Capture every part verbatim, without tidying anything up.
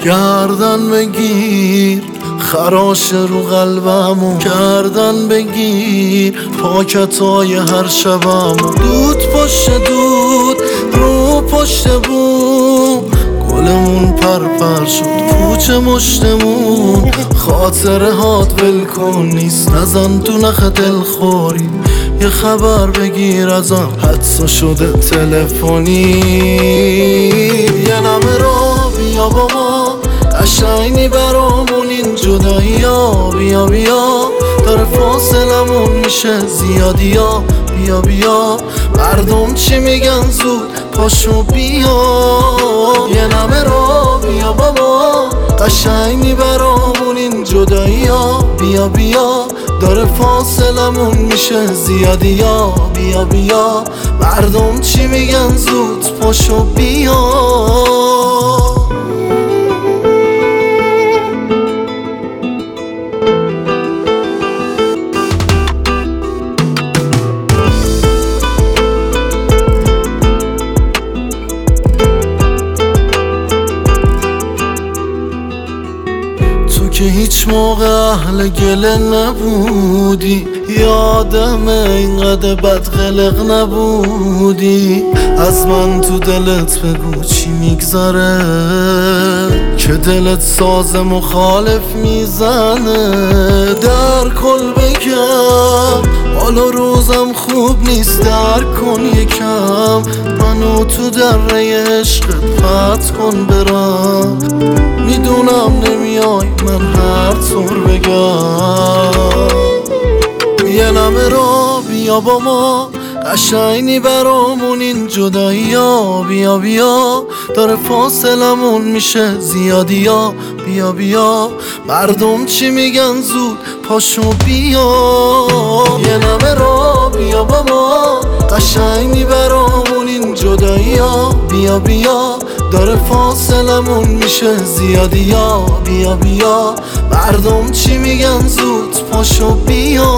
گردن بگیر خراش رو قلبمو، گردن بگیر پاکتای هر شبمو. دود پشت دود رو پشت بوم، گلمون پرپر شد کوچه مشتمون. خاطره هات ول کن نیست، نزن تو نخ دلخوری. یه خبر بگیر ازم حدسا شده تلفنی. یه نمه را بیا با ما، قشنگی برامون این جدایی ها. بیا بیا داره فاصلمون میشه زیادی ها. بیا بیا مردم چی میگن زود پاشو بیا. یه نمه را بیا با ما، قشنگی برامون این جدایی ها. بیا بیا داره فاصلمون میشه زیادی ها. بیا بیا مردم چی میگن زود پاشو بیا. که هیچ موقع اهل گله نبودی، یادم اینقدر بدقلق نبودی. از من تو دلت بگو چی میگذره، که دلت ساز مخالف میزنه. در کل بگم حالا روزم خوب نیست، در کن یکم منو تو دره عشقت پرت کن برم. میدونم نمیای من هر طور بگم. یه نمه را بیا با ما، قشنگی برامون این جدایی ها. بیا بیا داره فاصلمون میشه زیادی ها. بیا بیا مردم چی میگن زود پاشو بیا. یه نمه را بیا با ما، قشنگی برامون این جدایی ها. بیا بیا داره فاصلمون میشه زیادی ها. بیا بیا مردم چی میگن زود پاشو بیا.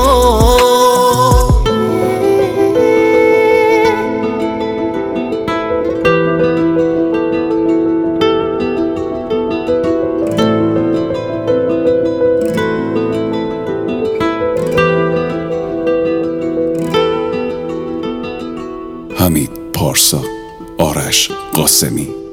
حمید پارسا، آرش قاسمی.